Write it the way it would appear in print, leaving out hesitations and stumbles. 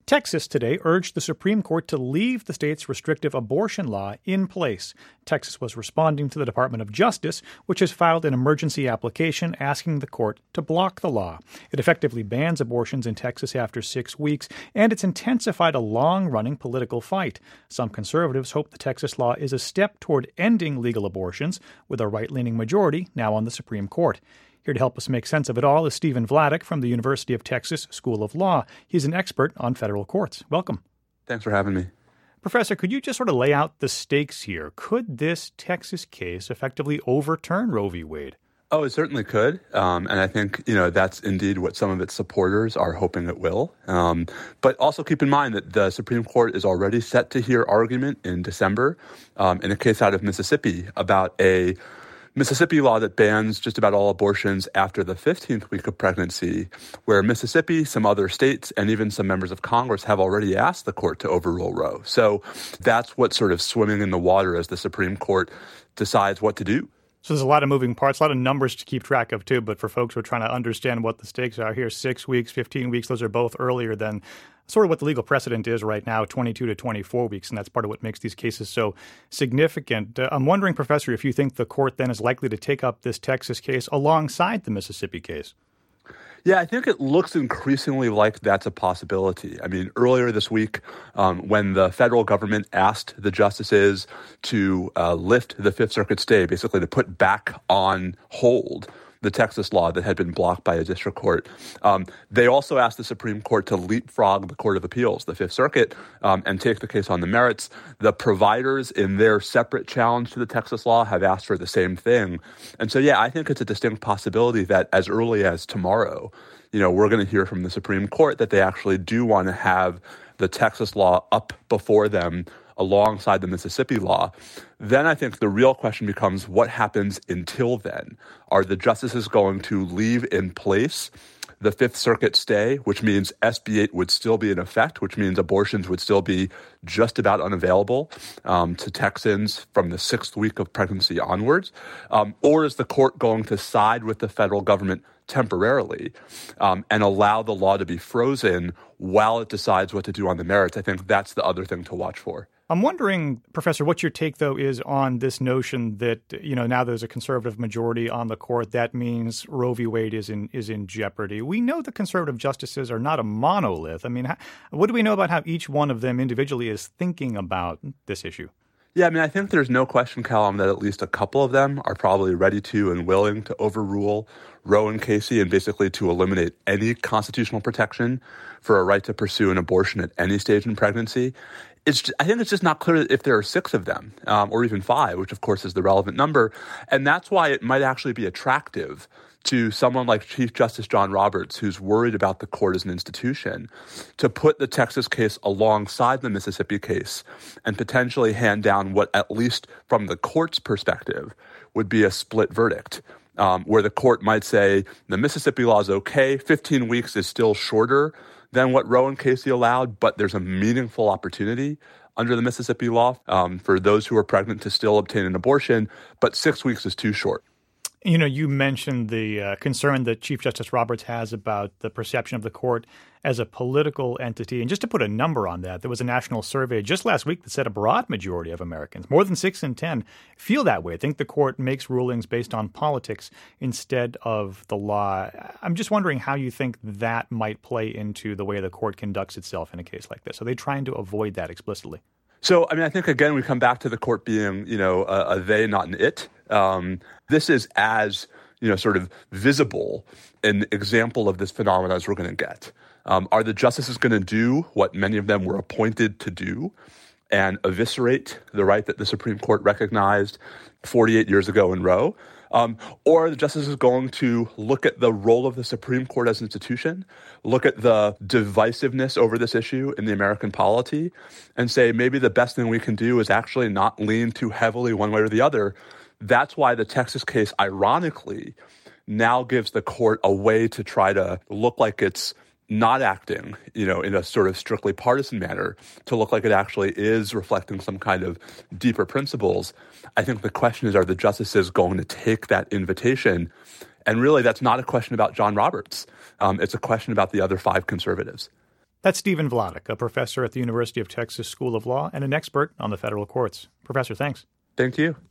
Texas today urged the Supreme Court to leave the state's restrictive abortion law in place. Texas was responding to the Department of Justice, which has filed an emergency application asking the court to block the law. It effectively bans abortions in Texas after 6 weeks, and it's intensified a long-running political fight. Some conservatives hope the Texas law is a step toward ending legal abortions, with a right-leaning majority now on the Supreme Court. Here to help us make sense of it all is Stephen Vladeck from the University of Texas School of Law. He's an expert on federal courts. Welcome. Thanks for having me. Professor, could you just sort of lay out the stakes here? Could this Texas case effectively overturn Roe v. Wade? Oh, it certainly could. And I think, that's indeed what some of its supporters are hoping it will. But also keep in mind that the Supreme Court is already set to hear argument in December in a case out of Mississippi about a Mississippi law that bans just about all abortions after the 15th week of pregnancy, where Mississippi, some other states, and even some members of Congress have already asked the court to overrule Roe. So that's what's sort of swimming in the water as the Supreme Court decides what to do. So there's a lot of moving parts, a lot of numbers to keep track of, too. But for folks who are trying to understand what the stakes are here, 6 weeks, 15 weeks, those are both earlier than sort of what the legal precedent is right now, 22 to 24 weeks. And that's part of what makes these cases so significant. I'm wondering, Professor, if you think the court then is likely to take up this Texas case alongside the Mississippi case. Yeah, I think it looks increasingly like that's a possibility. I mean, earlier this week, when the federal government asked the justices to lift the Fifth Circuit stay, basically to put back on hold the Texas law that had been blocked by a district court, they also asked the Supreme Court to leapfrog the Court of Appeals, the Fifth Circuit, and take the case on the merits. The providers in their separate challenge to the Texas law have asked for the same thing. And so, yeah, I think it's a distinct possibility that as early as tomorrow, we're going to hear from the Supreme Court that they actually do want to have the Texas law up before them alongside the Mississippi law. Then I think the real question becomes what happens until then. Are the justices going to leave in place the Fifth Circuit stay, which means SB 8 would still be in effect, which means abortions would still be just about unavailable to Texans from the 6th week of pregnancy onwards? Or is the court going to side with the federal government temporarily and allow the law to be frozen while it decides what to do on the merits? I think that's the other thing to watch for. I'm wondering, Professor, what your take, though, is on this notion that, now there's a conservative majority on the court. That means Roe v. Wade is in jeopardy. We know the conservative justices are not a monolith. I mean, what do we know about how each one of them individually is thinking about this issue? Yeah, I think there's no question, Callum, that at least a couple of them are probably ready to and willing to overrule Roe and Casey and basically to eliminate any constitutional protection for a right to pursue an abortion at any stage in pregnancy. I think it's just not clear if there are 6 of them or even 5, which of course is the relevant number. And that's why it might actually be attractive to someone like Chief Justice John Roberts, who's worried about the court as an institution, to put the Texas case alongside the Mississippi case and potentially hand down what, at least from the court's perspective, would be a split verdict, where the court might say the Mississippi law is okay, 15 weeks is still shorter than what Roe and Casey allowed, but there's a meaningful opportunity under the Mississippi law for those who are pregnant to still obtain an abortion, but 6 weeks is too short. You mentioned the concern that Chief Justice Roberts has about the perception of the court as a political entity. And just to put a number on that, there was a national survey just last week that said a broad majority of Americans, more than 6 in 10, feel that way. Think the court makes rulings based on politics instead of the law. I'm just wondering how you think that might play into the way the court conducts itself in a case like this. Are they trying to avoid that explicitly? So, I think, again, we come back to the court being, a they, not an it. This is as, sort of visible an example of this phenomenon as we're going to get. Are the justices going to do what many of them were appointed to do and eviscerate the right that the Supreme Court recognized 48 years ago in Roe? Or are the justices going to look at the role of the Supreme Court as an institution, look at the divisiveness over this issue in the American polity, and say maybe the best thing we can do is actually not lean too heavily one way or the other? That's why the Texas case, ironically, now gives the court a way to try to look like it's not acting, in a sort of strictly partisan manner, to look like it actually is reflecting some kind of deeper principles. I think the question is, are the justices going to take that invitation? And really, that's not a question about John Roberts. It's a question about the other 5 conservatives. That's Stephen Vladeck, a professor at the University of Texas School of Law and an expert on the federal courts. Professor, thanks. Thank you.